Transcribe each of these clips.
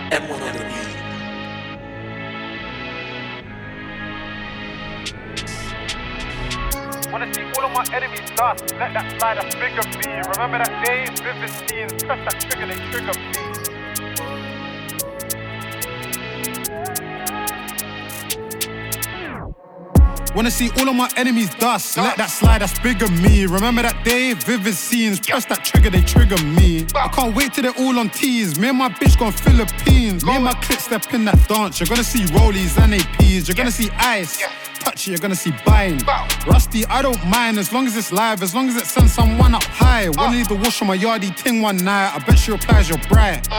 M1 on the beat. Wanna see all of my enemies dust. Let that slide, that's bigger me. Remember that day, vivid scenes. Press that trigger, they trigger me. Wanna see all of my enemies dust. Let that slide, that's bigger me. Remember that day, vivid scenes. Press that trigger, they trigger me. I can't wait till they're all on tees. Me and my bitch gone Philippines. Me and my clique step in that dance. You're gonna see rollies and APs. You're gonna see ice. Touch it, you're gonna see buying. Rusty, I don't mind as long as it's live, as long as it sends someone up high. Wanna leave the wash on my yardie ting one night. I bet she replies you're bright.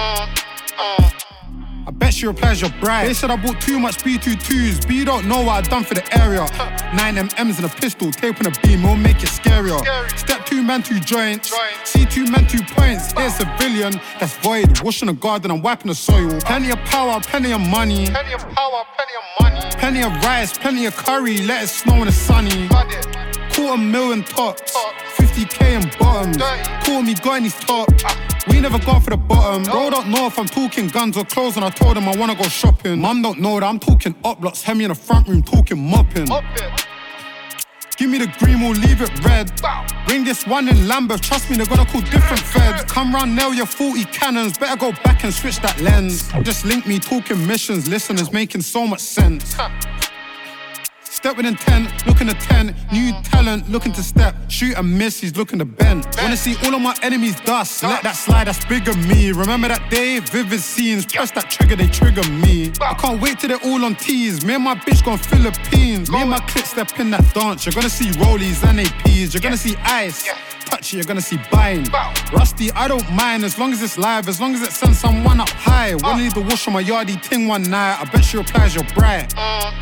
I bet she replies you're bright. They said I bought too much B22s, but you don't know what I done for the area. 9 MMs and a pistol, tape on a beam, it'll make it scarier. Step 2 man 2 joints, C2 man 2 points. Here's civilian, that's void. Washing the garden and wiping the soil. Plenty of power, plenty of money. Plenty of power, plenty of money. Plenty of rice, plenty of curry. Let it snow when it's sunny. $250,000 tops, 50K in bottoms. Call me, got any top. We never gone for the bottom. Bro don't know if I'm talking guns or clothes, and I told him I wanna go shopping. Mum don't know that I'm talking up blocks. Hemi in the front room talking mopping. Give me the green, we'll leave it red. Bring this one in Lambeth, trust me, they're gonna call different feds. Come round, nail your 40 cannons, better go back and switch that lens. Just link me, talking missions, listeners making so much sense. Step with intent, looking to 10. New talent, looking to step. Shoot and miss, he's looking to bend. Wanna see all of my enemies dust. Let that slide, that's bigger me. Remember that day, vivid scenes. Press that trigger, they trigger me. I can't wait till they're all on tees. Me and my bitch gone Philippines. Me and my clique step in that dance. You're gonna see rollies and APs. You're gonna see ice. Touch it, you're gonna see buying. Rusty, I don't mind as long as it's live, as long as it sends someone up high. Wanna leave the wash on my yardie ting one night. I bet she replies you're bright.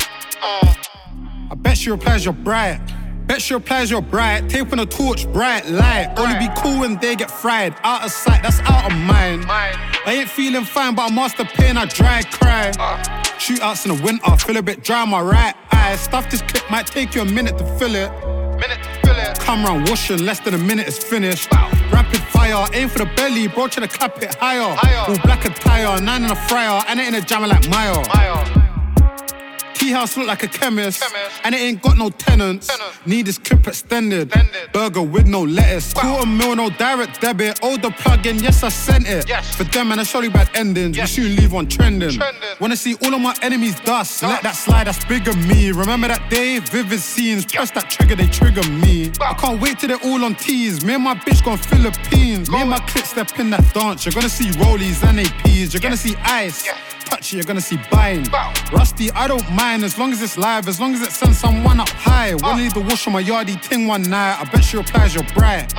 I bet she replies you're bright. Bet she replies you're bright. Tape on a torch, bright light. Only be cool when they get fried. Out of sight, that's out of mind. I ain't feeling fine, but I master pain, I dry cry. Shootouts in the winter, feel a bit dry on my right eye. Stuff this clip might take you a minute to fill it. Come round washing, less than a minute is finished. Rapid fire, aim for the belly, bro, try to clap it higher. All black attire, 9 in a fryer, and it in a jammer like Maya. Tea house look like a chemist, and it ain't got no tenants. Need this clip extended. Burger with no lettuce. $250,000, no direct debit. Older plug-in, yes I sent it. For them man, it's surely bad endings. We soon leave one trending. Wanna see all of my enemies dust. Let that slide, that's bigger me. Remember that day, vivid scenes. Press that trigger, they trigger me. I can't wait till they're all on tees. Me and my bitch gone Philippines. Me and my clique step in that dance. You're gonna see rollies and APs. You're gonna see ice. Touch it, you're gonna see buying. Rusty, I don't mind as long as it's live, as long as it sends someone up high. Wanna leave the wash on my yardie ting one night. I bet she replies you're bright.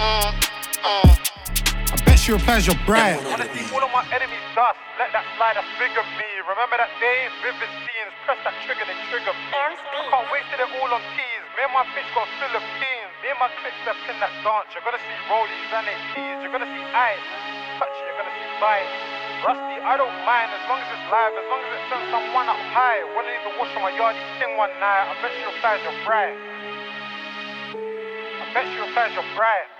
I bet she replies you're bright. Wanna see all of my enemies dust. Let that slide, that's bigger me. Remember that day, vivid scenes. Press that trigger, they trigger me. I can't wait till they're all on tees. Me and my bitch gone Philippines. Me and my clique step in that dance. You're gonna see rollies and APs. You're gonna see ice. Touch it, you're gonna see buying. Rusty, I don't mind as long as it's live, as long as it sends someone up high. Wanna leave the wash on my yardie ting one night. I bet she replies you're bright. I bet she replies you're bright.